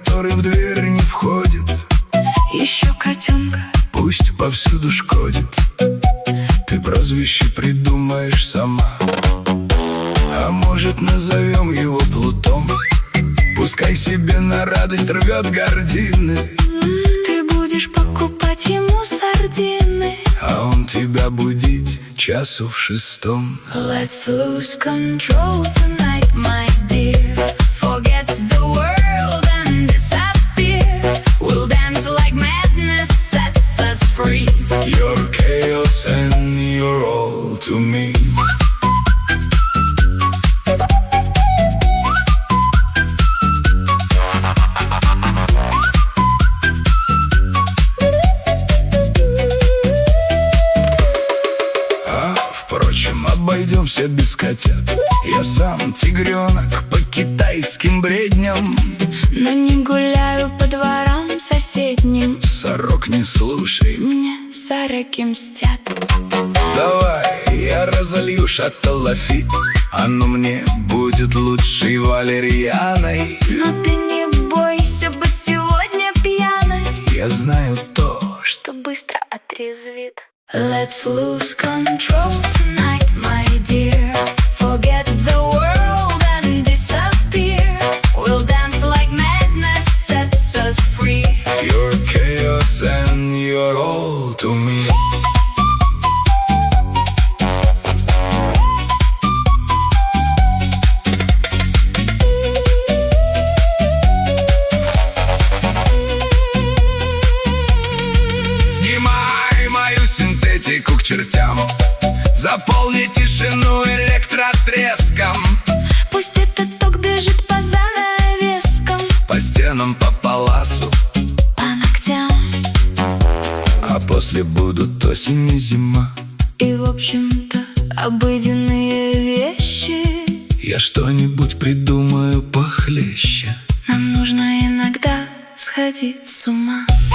который в дверь не входит. Еще котенка, Пусть повсюду шкодит. Ты прозвище придумаешь сама. А может, назовем его Плутом? Пускай себе на радость рвет гардины. ты будешь покупать ему сардины, А он тебя будить часу в 6. Let's lose control tonight, my dear. Forget the world and disappear. We'll dance like madness sets us free. You're chaos and you're all to me. Впрочем, обойдемся без котят. Я сам тигренок по китайским бредням. Но не гуляю по дворам соседним. Сорок не слушай. Мне сороки мстят. Давай, я разолью шаттеллофит. Оно мне будет лучшей валерьяной. Но ты не бойся быть сегодня пьяной, Я знаю то, что быстро отрезвит. Let's lose control tonight, my dear. Forget the world and disappear. We'll dance like madness sets us free. you're chaos and you're all to me. Снимай мою синтетику к чертям. Заполни тишину электротреском. Пусть этот ток бежит по занавескам, По стенам, по паласу. по ногтям. А после будут осень и зима. И в общем-то обыденные вещи. Я что-нибудь придумаю похлеще. Нам нужно иногда сходить с ума.